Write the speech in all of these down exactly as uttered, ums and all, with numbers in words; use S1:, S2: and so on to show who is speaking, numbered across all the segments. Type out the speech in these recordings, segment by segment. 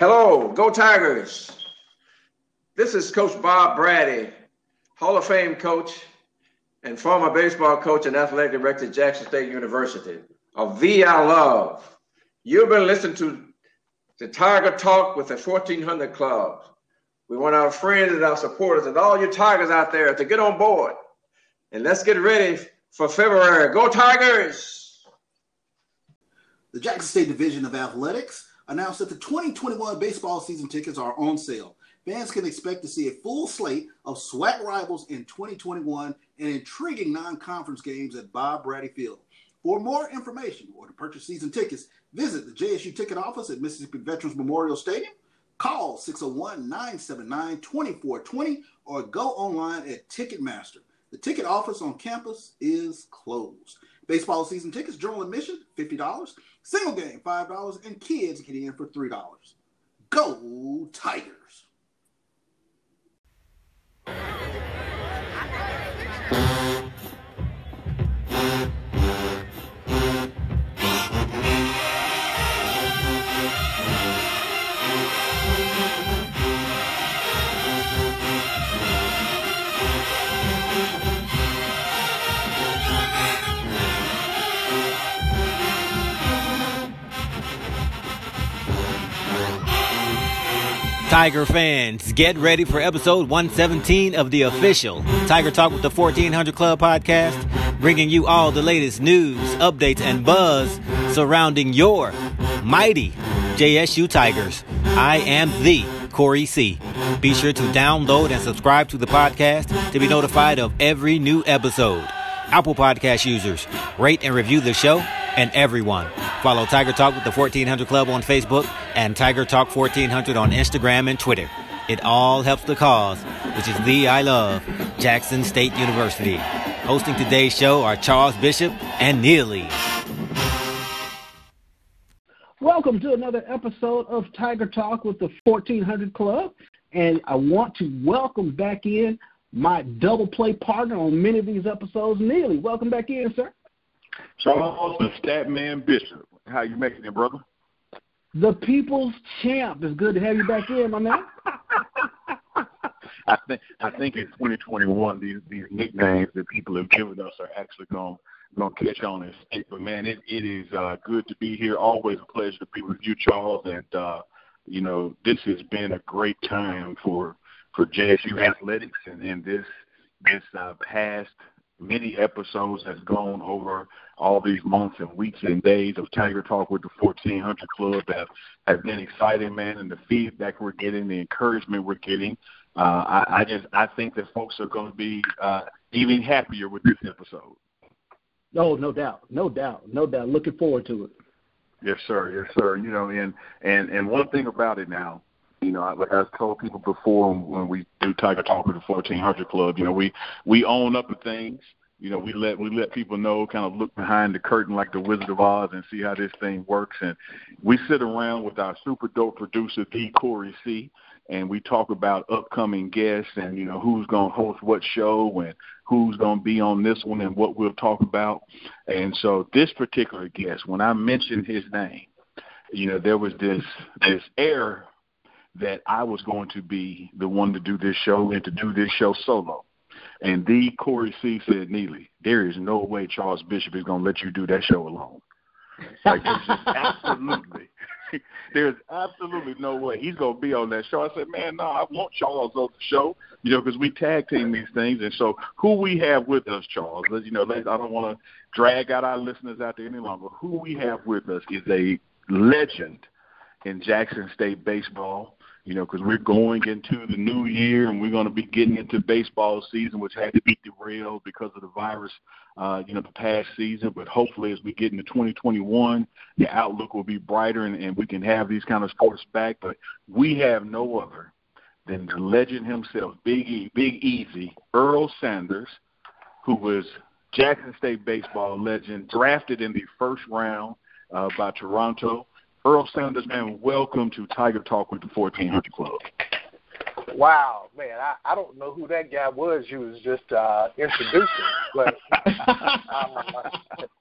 S1: Hello, go Tigers. This is Coach Bob Braddy, Hall of Fame coach and former baseball coach and athletic director at Jackson State University, a V I love. You've been listening to the Tiger Talk with the fourteen hundred Club. We want our friends and our supporters and all you Tigers out there to get on board. And let's get ready for February. Go Tigers!
S2: The Jackson State Division of Athletics announced that the twenty twenty-one baseball season tickets are on sale. Fans can expect to see a full slate of SWAC rivals in twenty twenty-one and intriguing non-conference games at Bob Braddy Field. For more information or to purchase season tickets, visit the J S U ticket office at Mississippi Veterans Memorial Stadium, call six oh one, nine seven nine, two four two zero, or go online at Ticketmaster. The ticket office on campus is closed. Baseball season tickets, general admission, fifty dollars. Single game, five dollars. And kids get in for three dollars. Go Tigers!
S3: Tiger fans, get ready for episode one seventeen of the official Tiger Talk with the fourteen hundred Club podcast, bringing you all the latest news, updates, and buzz surrounding your mighty J S U Tigers. I am the Corey C. Be sure to download and subscribe to the podcast to be notified of every new episode. Apple Podcast users, rate and review the show, and everyone, follow Tiger Talk with the fourteen hundred Club on Facebook and Tiger Talk fourteen hundred on Instagram and Twitter. It all helps the cause, which is the I love, Jackson State University. Hosting today's show are Charles Bishop and Neely.
S4: Welcome to another episode of Tiger Talk with the fourteen hundred Club. And I want to welcome back in my double play partner on many of these episodes, Neely. Welcome back in, sir.
S5: Charles, the Statman Bishop. How you making it, brother?
S4: The People's Champ. It's good to have you back in, my man.
S5: I think I think in twenty twenty-one, these these nicknames that people have given us are actually going going to catch on and stick. But man, it it is uh, good to be here. Always a pleasure to be with you, Charles. And uh, you know, this has been a great time for for J S U athletics, and, and this this uh, past many episodes has gone over all these months and weeks and days of Tiger Talk with the fourteen hundred Club have, have been exciting, man, and the feedback we're getting, the encouragement we're getting. Uh, I, I just I think that folks are going to be uh, even happier with this episode.
S4: Oh, no doubt, no doubt, no doubt. Looking forward to it.
S5: Yes, sir. Yes, sir. You know, and and, and one thing about it now, you know, like I've told people before when we do Tiger Talk with the fourteen hundred Club, you know, we, we own up to things. You know, we let we let people know, kind of look behind the curtain like the Wizard of Oz and see how this thing works. And we sit around with our super dope producer, D. Corey C., and we talk about upcoming guests and, you know, who's going to host what show and who's going to be on this one and what we'll talk about. And so this particular guest, when I mentioned his name, you know, there was this this air that I was going to be the one to do this show and to do this show solo. And the Corey C. said, Neely, there is no way Charles Bishop is going to let you do that show alone. Like, there's just absolutely, there's absolutely no way he's going to be on that show. I said, man, no, I want Charles on the show, you know, because we tag team these things. And so who we have with us, Charles, you know, I don't want to drag out our listeners out there any longer. Who we have with us is a legend in Jackson State baseball. You know, because we're going into the new year and we're going to be getting into baseball season, which had to be derailed because of the virus, uh, you know, the past season. But hopefully as we get into twenty twenty-one, the outlook will be brighter and, and we can have these kind of sports back. But we have no other than the legend himself, Big E, Big Easy, Earl Sanders, who was Jackson State baseball legend, drafted in the first round uh, by Toronto. Earl Sanders, man, welcome to Tiger Talk with the fourteen hundred Club.
S6: Wow, man, I, I don't know who that guy was you was just uh, introducing, but uh,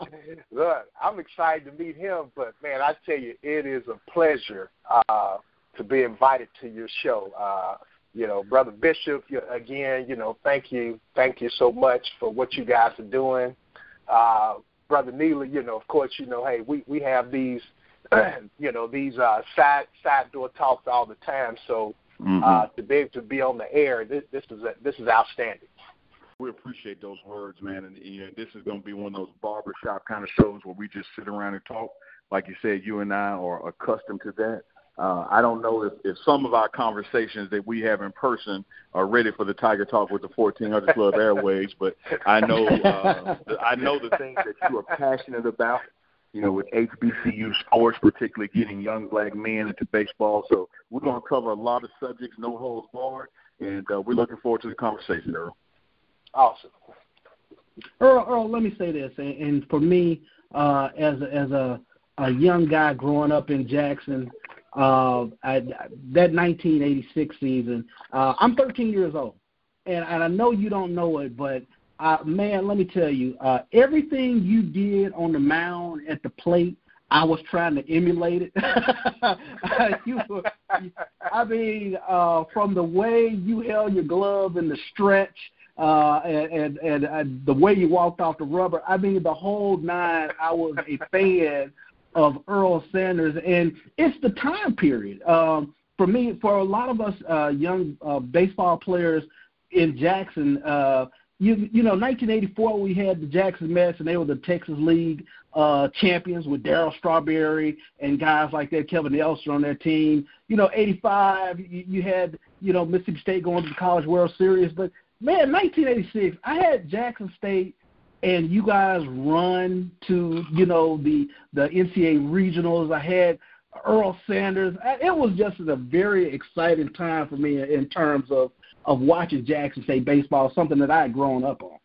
S6: look, I'm excited to meet him, but, man, I tell you, it is a pleasure uh, to be invited to your show. Uh, you know, Brother Bishop, you, again, you know, thank you. Thank you so much for what you guys are doing. Uh, Brother Neely, you know, of course, you know, hey, we, we have these, you know, these uh, side side door talks all the time. So mm-hmm. uh, to be able to be on the air, this, this is a, this is outstanding.
S5: We appreciate those words, man. And you know, this is going to be one of those barbershop kind of shows where we just sit around and talk. Like you said, you and I are accustomed to that. Uh, I don't know if, if some of our conversations that we have in person are ready for the Tiger Talk with the fourteen hundred Club Airways, but I know uh, I know the things that you are passionate about, you know, with H B C U sports, particularly getting young black men into baseball. So we're going to cover a lot of subjects, no holds barred, and uh, we're looking forward to the conversation, Earl.
S6: Awesome.
S4: Earl, Earl, let me say this, and, and for me, uh, as a, as a, a young guy growing up in Jackson, uh, I, that nineteen eighty-six season, uh, I'm thirteen years old, and, and I know you don't know it, but uh, man, let me tell you, uh, everything you did on the mound at the plate, I was trying to emulate it. you were, I mean, uh, from the way you held your glove in the stretch. Uh, and, and, and uh, the way you walked off the rubber, I mean, the whole nine, I was a fan of Earl Sanders. And it's the time period. Um, for me, for a lot of us uh, young uh, baseball players in Jackson, uh, you, you know, nineteen eighty-four, we had the Jackson Mets, and they were the Texas League uh, champions with Darryl Strawberry and guys like that, Kevin Nelson on their team. You know, eighty-five, you, you had, you know, Mississippi State going to the College World Series. But man, nineteen eighty-six, I had Jackson State and you guys run to, you know, the the N C double A regionals. I had Earl Sanders. It was just a very exciting time for me in terms of, of watching Jackson State baseball, something that I had grown up on.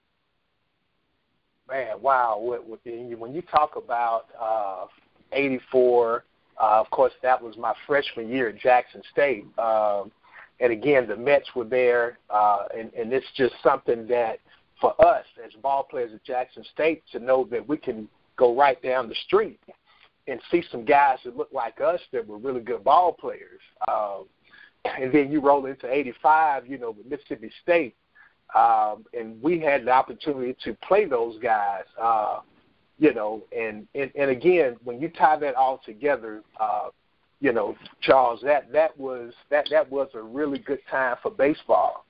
S6: Man, wow. When you talk about uh, eighty-four, uh, of course, that was my freshman year at Jackson State. Um, And, again, the Mets were there, uh, and, and it's just something that for us as ball players at Jackson State to know that we can go right down the street and see some guys that look like us that were really good ball players. Um, and then you roll into eighty-five, you know, with Mississippi State, um, and we had the opportunity to play those guys, uh, you know, and, and, and, again, when you tie that all together, uh, you know, Charles, that, that was that, that was a really good time for baseball.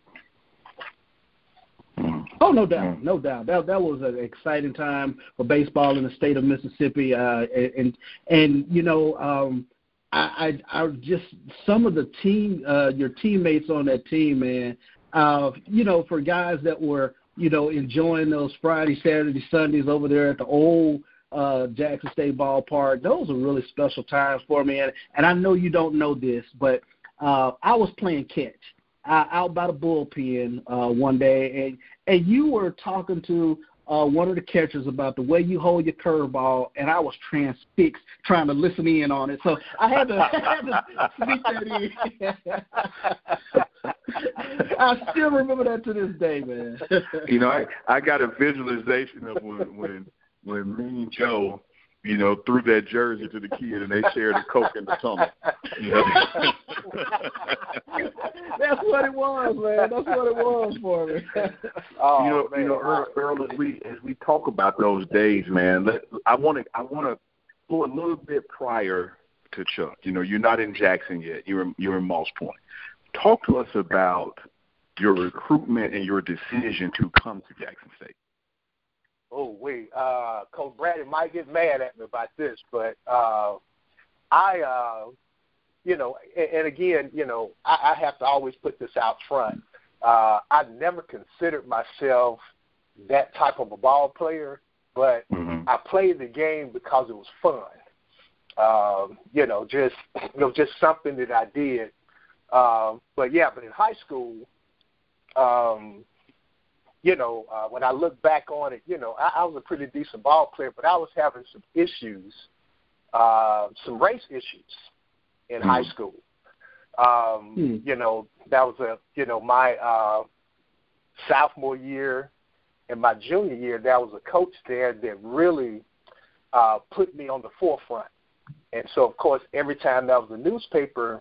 S4: Oh, no doubt, no doubt. That that was an exciting time for baseball in the state of Mississippi, uh, and and you know, um, I, I I just some of the team, uh, your teammates on that team, man. Uh, you know, for guys that were you know enjoying those Friday, Saturday, Sundays over there at the old Uh, Jackson State ballpark. Those are really special times for me, and, and I know you don't know this, but uh, I was playing catch uh, out by the bullpen uh, one day, and and you were talking to uh, one of the catchers about the way you hold your curveball, and I was transfixed trying to listen in on it. So I had to, I had to sneak that in. I still remember that to this day, man.
S5: You know, I, I got a visualization of when when when Mean Joe, you know, threw that jersey to the kid and they shared a Coke in the tunnel. You know?
S4: That's what it was, man. That's what it was for me.
S6: Oh,
S5: you know,
S6: man.
S5: you know, Earl, Earl, as we as we talk about those days, man, let, I want to I want to go a little bit prior to Chuck. You know, you're not in Jackson yet. You're in, you're in Moss Point. Talk to us about your recruitment and your decision to come to Jackson State.
S6: Oh, wait. Uh, Coach Brady might get mad at me about this, but uh, I, uh, you know, and, and again, you know, I, I have to always put this out front. Uh, I never considered myself that type of a ball player, but mm-hmm. I played the game because it was fun. Um, you know, just you know, just something that I did. Um, but yeah, but in high school, um, you know, uh, when I look back on it, you know, I, I was a pretty decent ball player, but I was having some issues, uh, some race issues in mm. high school. Um, mm. You know, that was a, you know, my uh, sophomore year and my junior year, there was a coach there that really uh, put me on the forefront. And so, of course, every time there was a newspaper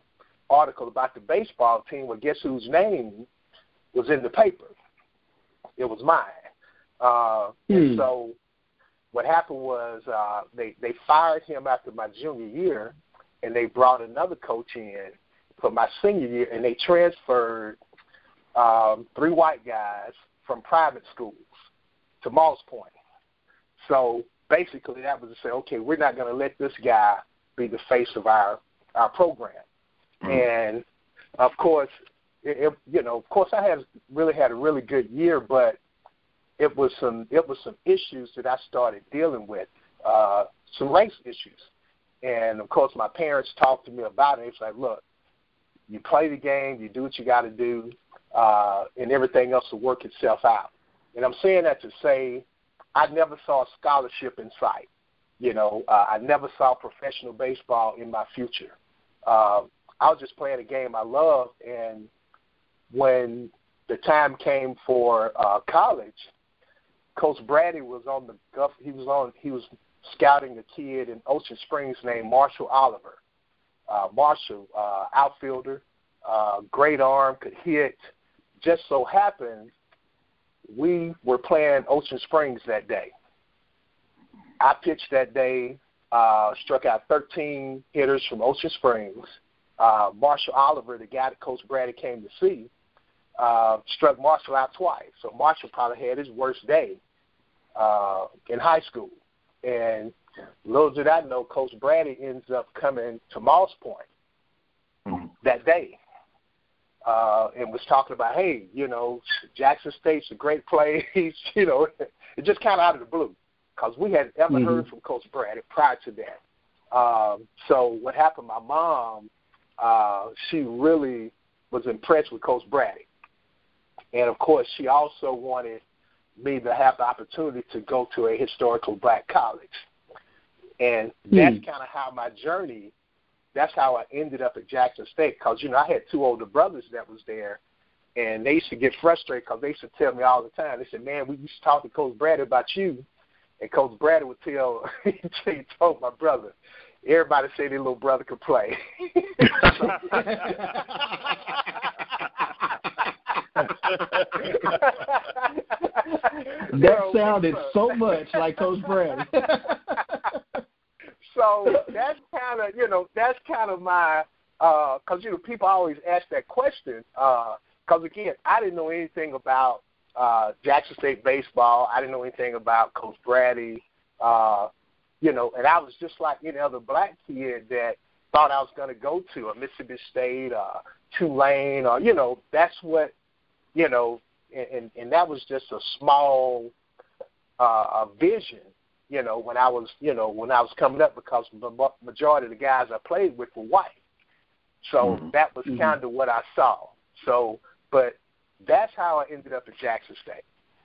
S6: article about the baseball team. Well, guess whose name was in the paper? It was mine. Uh, hmm. And so what happened was uh, they, they fired him after my junior year, and they brought another coach in for my senior year, and they transferred um, three white guys from private schools to Moss Point. So basically that was to say, okay, we're not going to let this guy be the face of our, our program. Mm-hmm. And, of course, it, it, you know, of course I had really had a really good year, but it was some it was some issues that I started dealing with, uh, some race issues. And, of course, my parents talked to me about it. It's like, look, you play the game, you do what you got to do, uh, and everything else will work itself out. And I'm saying that to say I never saw a scholarship in sight. You know, uh, I never saw professional baseball in my future. Uh, I was just playing a game I loved, and when the time came for uh, college, Coach Brady was on the he was on he was scouting a kid in Ocean Springs named Marshall Oliver. Uh, Marshall, uh, outfielder, uh, great arm, could hit. Just so happened we were playing Ocean Springs that day. I pitched that day, uh, struck out thirteen hitters from Ocean Springs. Uh, Marshall Oliver, the guy that Coach Brady came to see, uh, struck Marshall out twice. So Marshall probably had his worst day uh, in high school. And little did I know, Coach Brady ends up coming to Moss Point mm-hmm. that day. Uh, and was talking about, hey, you know, Jackson State's a great place. You know, it just kind of out of the blue because we hadn't ever mm-hmm. heard from Coach Brady prior to that. Um, so what happened, my mom, uh, she really was impressed with Coach Brady. And, of course, she also wanted me to have the opportunity to go to a historical black college. And that's mm. kind of how my journey, that's how I ended up at Jackson State because, you know, I had two older brothers that was there, and they used to get frustrated because they used to tell me all the time. They said, man, we used to talk to Coach Brady about you, and Coach Brady would tell, he told my brother, everybody said their little brother could play.
S4: That sounded so much like Coach Brady.
S6: So that's kind of, you know, that's kind of my, because, uh, you know, people always ask that question. Because, uh, again, I didn't know anything about uh, Jackson State baseball. I didn't know anything about Coach Brady. Uh, you know, and I was just like any other black kid that thought I was going to go to a Mississippi State, uh, Tulane, or, you know, that's what, you know, and, and that was just a small uh, vision. You know, when I was, you know, when I was coming up, because the majority of the guys I played with were white. So mm-hmm. that was mm-hmm. kind of what I saw. So, but that's how I ended up at Jackson State.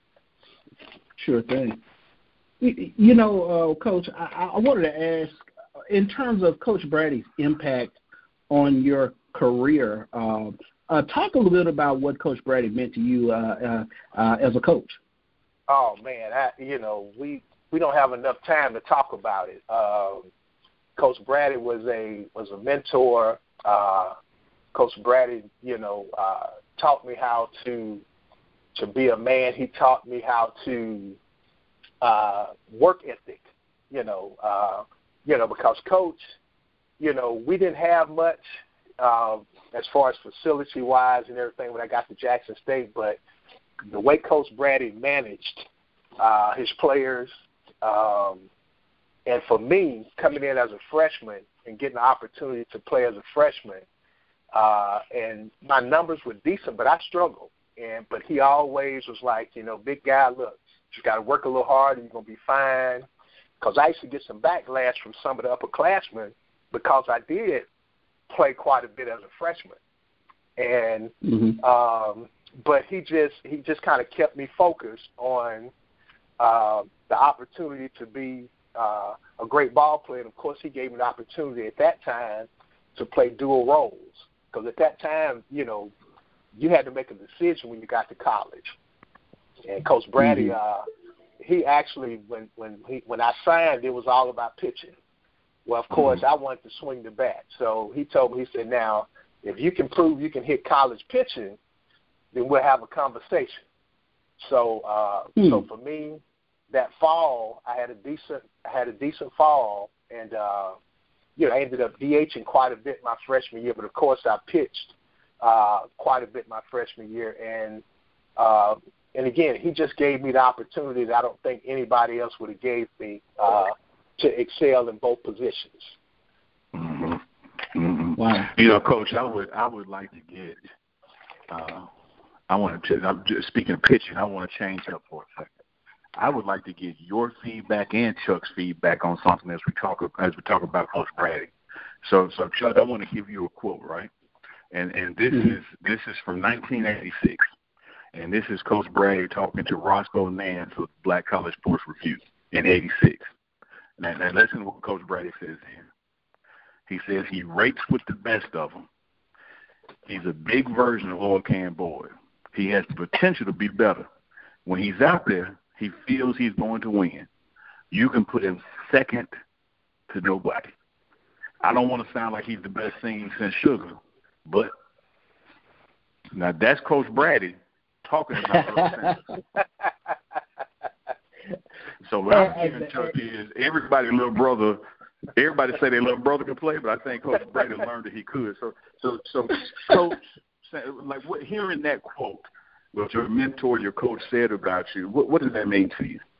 S4: Sure thing. You know, uh, Coach, I, I wanted to ask, in terms of Coach Brady's impact on your career, uh, uh, talk a little bit about what Coach Brady meant to you uh, uh, uh, as a coach.
S6: Oh, man, I, you know, we – we don't have enough time to talk about it. Um, Coach Brady was a was a mentor. Uh, Coach Brady, you know, uh, taught me how to to be a man. He taught me how to uh, work ethic. You know, uh, you know, because Coach, you know, we didn't have much uh, as far as facility wise and everything when I got to Jackson State, but the way Coach Brady managed uh, his players. Um, and for me, coming in as a freshman and getting the opportunity to play as a freshman, uh, and my numbers were decent, but I struggled. And but he always was like, you know, big guy, look, you got to work a little harder, you're going to be fine. Because I used to get some backlash from some of the upperclassmen because I did play quite a bit as a freshman. And mm-hmm. um, but he just he just kind of kept me focused on uh, the opportunity to be uh, a great ball player. And, of course, he gave me the opportunity at that time to play dual roles. Because at that time, you know, you had to make a decision when you got to college. And Coach Brady, mm-hmm. uh, he actually, when when he when I signed, it was all about pitching. Well, of course, mm-hmm. I wanted to swing the bat. So he told me, he said, now, If you can prove you can hit college pitching, then we'll have a conversation. So, uh, hmm. so for me, that fall, I had a decent, I had a decent fall, and uh, you know, I ended up DHing quite a bit my freshman year. But of course, I pitched uh, quite a bit my freshman year, and uh, and again, he just gave me the opportunity that I don't think anybody else would have gave me uh, to excel in both positions.
S5: Mm-hmm. Mm-hmm.
S4: Wow.
S5: You know, Coach, I would, I would like to get. Uh, I want to. I'm just speaking of pitching. I want to change up for a second. I would like to get your feedback and Chuck's feedback on something as we talk as we talk about Coach Brady. So, so Chuck, I want to give you a quote, right? And and this mm-hmm. is this is from nineteen eighty-six, and this is Coach Brady talking to Roscoe Nance of Black College Sports Review in eighty-six. Now, now listen to what Coach Brady says here. He says he rates with the best of them. He's a big version of Lord Can Boyd. He has the potential to be better. When he's out there, he feels he's going to win. You can put him second to nobody. I don't want to sound like he's the best thing since Sugar, but now that's Coach Brady talking about those So what I'm hearing, Chuck, is everybody's little brother. Everybody say their little brother can play, but I think Coach Brady learned that he could. So, so, so, Coach, like what, hearing that quote, what your mentor, your coach said about you, what, what does that mean to you?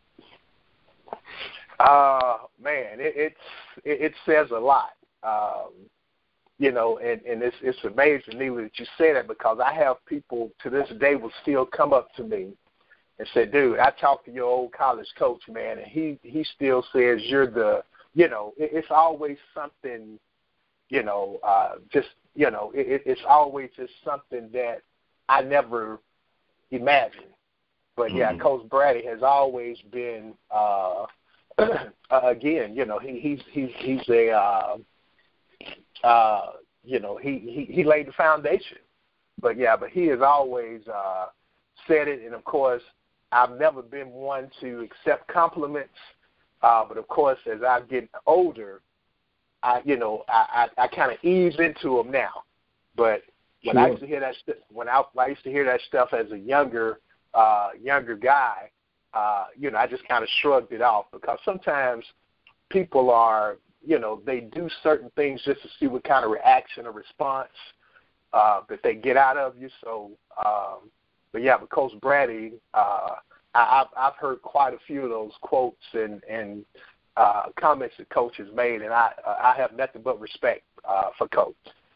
S6: Uh, man, it, it's it, it says a lot. Um, you know, and, and it's it's amazing, Neely, that you say that, because I have people to this day will still come up to me and say, dude, I talked to your old college coach, man, and he, he still says you're the, you know, it, it's always something, you know, uh, just, you know, it, it's always just something that I never imagined. But, yeah, mm-hmm. Coach Brady has always been, uh, again, you know, he, he's he's he's a, uh, uh, you know, he, he, he laid the foundation. But, yeah, but he has always uh, said it, and, of course, I've never been one to accept compliments. Uh, but, of course, as I get older, I, you know, I, I, I kind of ease into them now. But when sure. I used to hear that, st- when I, I used to hear that stuff as a younger, uh, younger guy, uh, you know, I just kind of shrugged it off, because sometimes people are, you know, they do certain things just to see what kind of reaction or response uh, that they get out of you. So, um, but yeah, but Coach Brady, uh, I, I've, I've heard quite a few of those quotes and, and uh, comments that Coach has made, and I, I have nothing but respect uh, for Coach.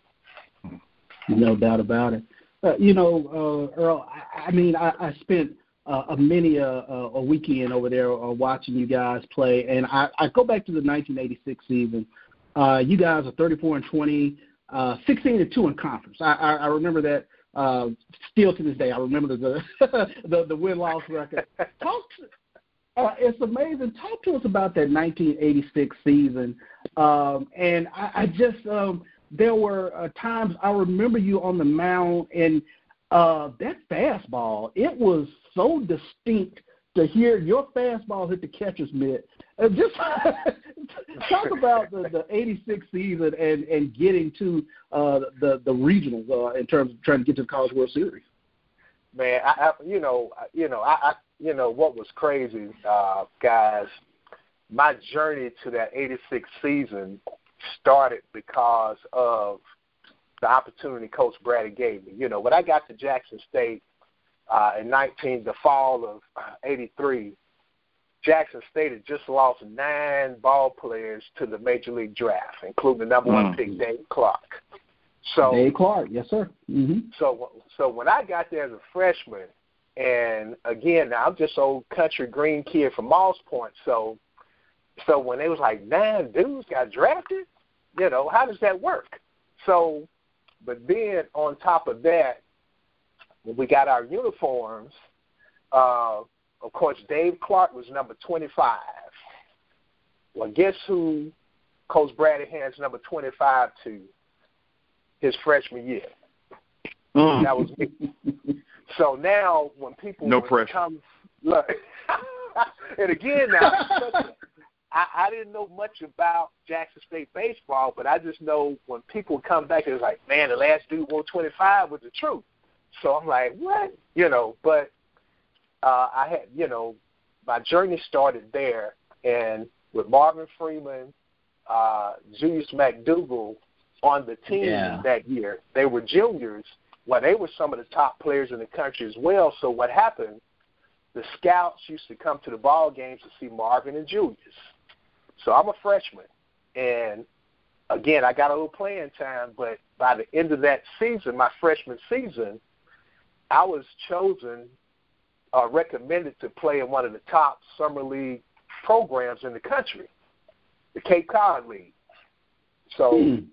S4: No doubt about it. Uh, you know, uh, Earl, I, I mean, I, I spent uh, a many a, a weekend over there uh, watching you guys play, and I, I go back to the nineteen eighty-six season. Uh, you guys are thirty-four and twenty, uh, sixteen and two in conference. I, I, I remember that. Uh, still to this day, I remember the the, the win-loss record. Talk to, uh, it's amazing. Talk to us about that nineteen eighty-six season. Um, and I, I just um, there were uh, times I remember you on the mound, and uh, that fastball, it was so distinct to hear your fastball hit the catcher's mitt. Uh, just talk about the, the eighty-six season and, and getting to uh, the the regionals uh, in terms of trying to get to the College World Series.
S6: Man, I, I you know, you know, I, I you know what was crazy, uh, guys. My journey to that eighty-six season started because of the opportunity Coach Brady gave me. You know, when I got to Jackson State uh, in nineteen, the fall of eighty-three. Jackson State had just lost nine ball players to the Major League Draft, including the number one mm. pick, Dave Clark. So
S4: Dave Clark, yes, sir. Mm-hmm.
S6: So, so when I got there as a freshman, and again, now I'm just old country green kid from Moss Point. So, so when it was like nine dudes got drafted, you know, how does that work? So, but then on top of that, when we got our uniforms. Uh, Of course, Dave Clark was number twenty-five. Well, guess who Coach Brady hands number twenty-five to his freshman year? Mm. That was me. So now when people
S5: no pressure.
S6: come, look, and again now, I, I didn't know much about Jackson State baseball, but I just know when people come back, it's like, man, the last dude won twenty-five was the truth. So I'm like, what? You know, but uh, I had, you know, my journey started there, and with Marvin Freeman, uh, Julius McDougal on the team
S4: yeah.
S6: that year. They were juniors. Well, they were some of the top players in the country as well. So what happened, the scouts used to come to the ball games to see Marvin and Julius. So I'm a freshman. And, again, I got a little playing time, but by the end of that season, my freshman season, I was chosen, uh, recommended to play in one of the top summer league programs in the country, the Cape Cod League. So mm.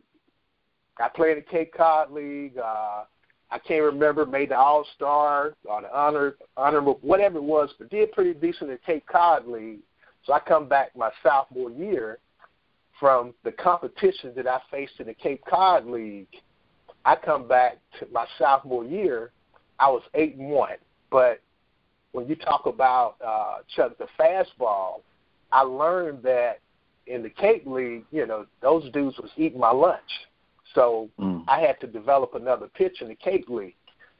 S6: I played in the Cape Cod League. Uh, I can't remember, made the All-Star or the honor, honorable, whatever it was, but did pretty decent in the Cape Cod League. So I come back my sophomore year from the competition that I faced in the Cape Cod League. I come back to my sophomore year, I was eight and one. But when you talk about uh, Chuck the fastball, I learned that in the Cape League, you know, those dudes was eating my lunch. So mm. I had to develop another pitch in the Cape League.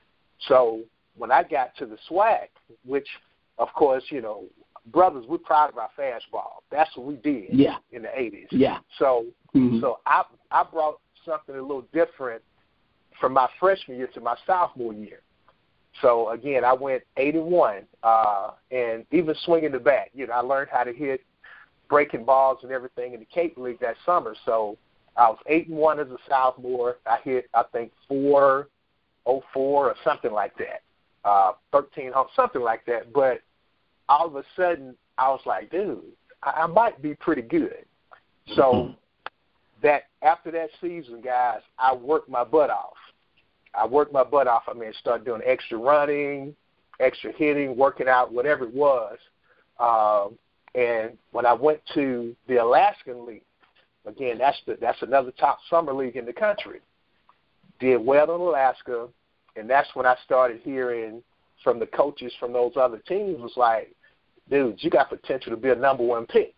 S6: So when I got to the SWAC, which, of course, you know, brothers, we're proud of our fastball. That's what we did
S4: yeah.
S6: in the eighties.
S4: Yeah.
S6: So
S4: mm-hmm.
S6: so I I brought something a little different from my freshman year to my sophomore year. So, again, I went eight and one, uh, and even swinging the bat. You know, I learned how to hit breaking balls and everything in the Cape League that summer. So I was eight and one as a sophomore. I hit, I think, four oh four or something like that, uh, thirteen, something like that. But all of a sudden, I was like, dude, I, I might be pretty good. So mm-hmm. that after that season, guys, I worked my butt off. I worked my butt off. I mean, started doing extra running, extra hitting, working out, whatever it was. Um, and when I went to the Alaskan League, again, that's the, that's another top summer league in the country. Did well in Alaska, and that's when I started hearing from the coaches from those other teams was like, dude, you got potential to be a number one pick.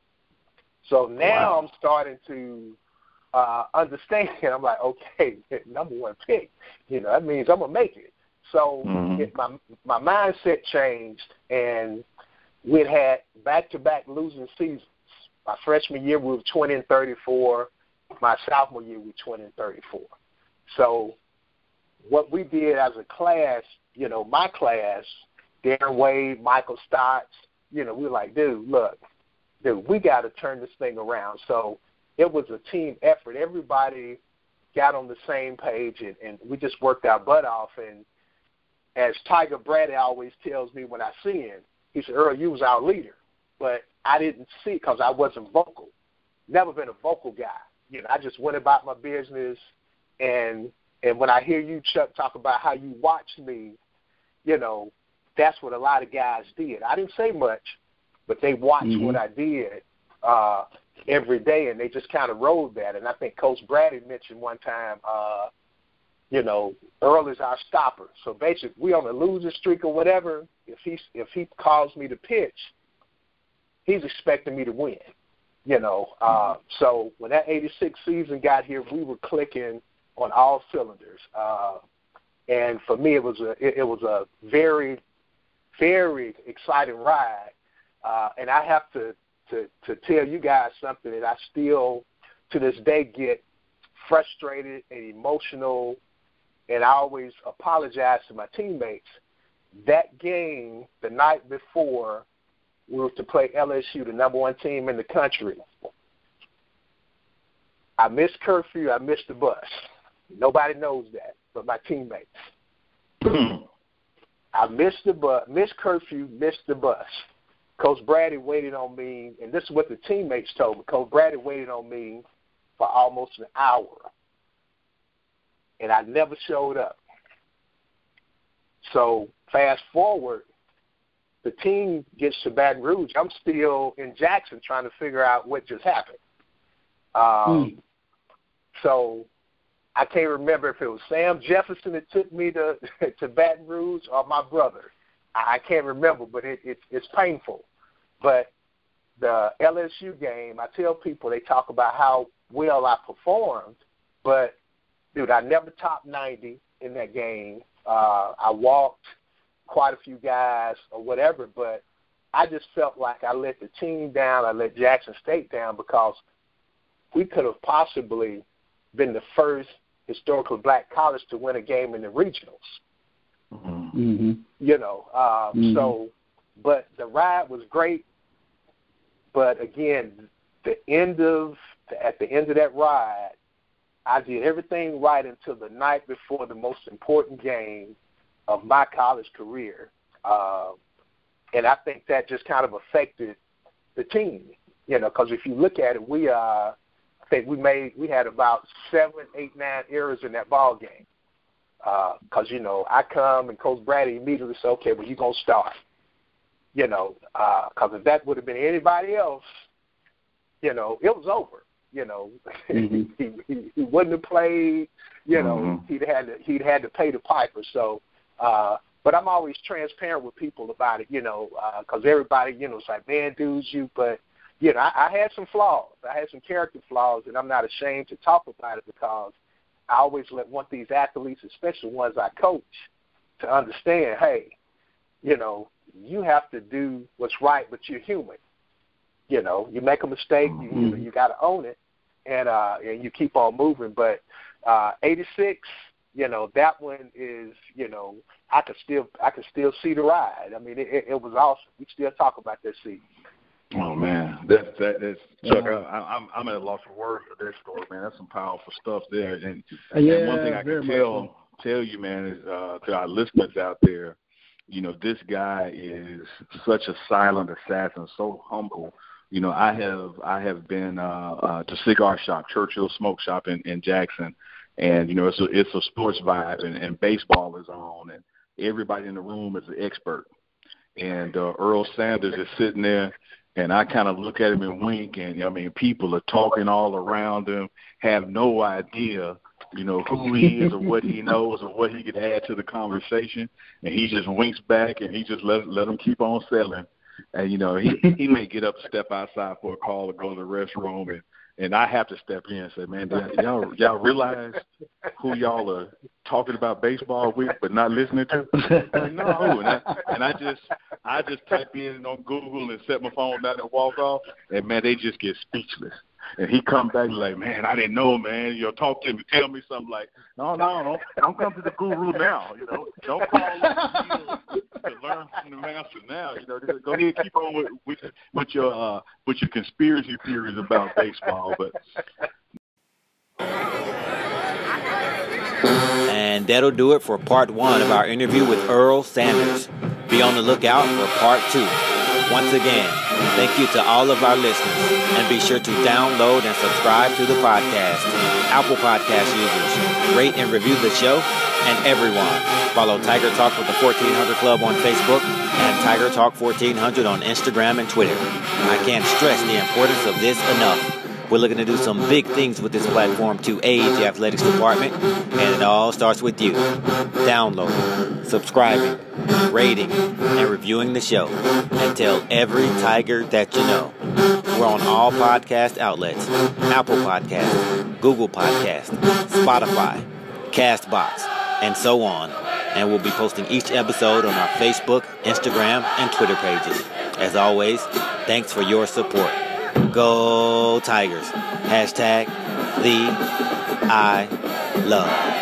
S6: So now wow. I'm starting to uh, understand. I'm like, okay, number one pick. You know, that means I'm going to make it. So mm-hmm. it, my my mindset changed, and we'd had back-to-back losing seasons. My freshman year, we were twenty and thirty-four. My sophomore year, we were twenty and thirty-four. So what we did as a class, you know, my class, Darren Wade, Michael Stotts, you know, we were like, dude, look, dude, we got to turn this thing around. So it was a team effort. Everybody got on the same page, and, and we just worked our butt off. And as Tiger Brady always tells me when I see him, he said, Earl, you was our leader. But I didn't see it because I wasn't vocal. Never been a vocal guy. You know, I just went about my business. And and when I hear you, Chuck, talk about how you watched me, you know, that's what a lot of guys did. I didn't say much, but they watched mm-hmm. what I did uh, every day, and they just kind of rode that. And I think Coach Brady mentioned one time, uh, you know, Earl is our stopper. So basically, we on a losing streak or whatever. If he if he calls me to pitch, he's expecting me to win. You know, uh, so when that eighty-six season got here, we were clicking on all cylinders. Uh, and for me, it was a it, it was a very, very exciting ride. Uh, and I have to, to to tell you guys something that I still, to this day, get frustrated and emotional. And I always apologize to my teammates. That game, the night before, we were to play L S U, the number one team in the country. I missed curfew. I missed the bus. Nobody knows that but my teammates. I missed the bus, missed curfew, missed the bus. Coach Brady waited on me, and this is what the teammates told me. Coach Brady waited on me for almost an hour, and I never showed up. So fast forward, the team gets to Baton Rouge. I'm still in Jackson trying to figure out what just happened. Um, mm. So I can't remember if it was Sam Jefferson that took me to to Baton Rouge or my brother. I can't remember, but it, it, it's painful. But the L S U game, I tell people, they talk about how well I performed, but, dude, I never topped ninety in that game. Uh, I walked quite a few guys or whatever, but I just felt like I let the team down. I let Jackson State down because we could have possibly been the first historically black college to win a game in the regionals.
S4: Mm-hmm.
S6: You know, um, mm-hmm. so, but the ride was great. But again, the end of at the end of that ride, I did everything right until the night before the most important game of my college career, uh, and I think that just kind of affected the team. You know, because if you look at it, we uh, I think we made we had about seven, eight, nine errors in that ball game. Because uh, you know, I come and Coach Brady immediately said, "Okay, well, you're gonna start." You know, because uh, if that would have been anybody else, you know, it was over. You know, mm-hmm. he, he he wouldn't have played. You know, mm-hmm. he'd had to he'd had to pay the piper. So, uh, but I'm always transparent with people about it. You know, because uh, everybody, you know, it's like, man, dudes, you. But you know, I, I had some flaws. I had some character flaws, and I'm not ashamed to talk about it because I always let want these athletes, especially ones I coach, to understand. Hey, you know, you have to do what's right, but you're human. You know, you make a mistake, you you, you got to own it, and uh, and you keep on moving. But uh, eighty-six, you know, that one is, you know, I could still I could still see the ride. I mean, it, it was awesome. We still talk about that season.
S5: Oh man, that that that's Chuck. Yeah. I, I'm I'm at a loss for words for that story, man. That's some powerful stuff there. And,
S4: yeah,
S5: and one thing I can tell so. tell you, man, is uh, to our listeners out there, you know, this guy is such a silent assassin, so humble. You know, I have I have been uh, uh, to Cigar Shop, Churchill Smoke Shop in, in Jackson, and you know it's a, it's a sports vibe, and, and baseball is on, and everybody in the room is an expert. And uh, Earl Sanders is sitting there, and I kind of look at him and wink, and I mean people are talking all around him, have no idea, you know, who he is or what he knows or what he could add to the conversation, and he just winks back and he just let let them keep on selling. And, you know, he, he may get up, step outside for a call or go to the restroom, and, and I have to step in and say, man, y'all, y'all realize who y'all are talking about baseball with but not listening to? Like, no. And I, and I just I just type in on Google and set my phone down and walk off, and, man, they just get speechless. And he come back like, man, I didn't know, man. You know, talk to me, tell me something like, no, no, no, don't come to the guru now. You know, don't call up to learn from the master now. You know, go ahead, keep on with with, with your uh, with your conspiracy theories about baseball. But
S3: and that'll do it for part one of our interview with Earl Sanders. Be on the lookout for part two. Once again, thank you to all of our listeners, and be sure to download and subscribe to the podcast. Apple Podcast users, rate and review the show, and everyone, follow Tiger Talk with the fourteen hundred Club on Facebook and Tiger Talk fourteen hundred on Instagram and Twitter. I can't stress the importance of this enough. We're looking to do some big things with this platform to aid the athletics department, and it all starts with you. Downloading, subscribing, rating, and reviewing the show, and tell every Tiger that you know. We're on all podcast outlets: Apple Podcasts, Google Podcasts, Spotify, Castbox, and so on. And we'll be posting each episode on our Facebook, Instagram, and Twitter pages. As always, thanks for your support. Go Tigers. Hashtag the I love.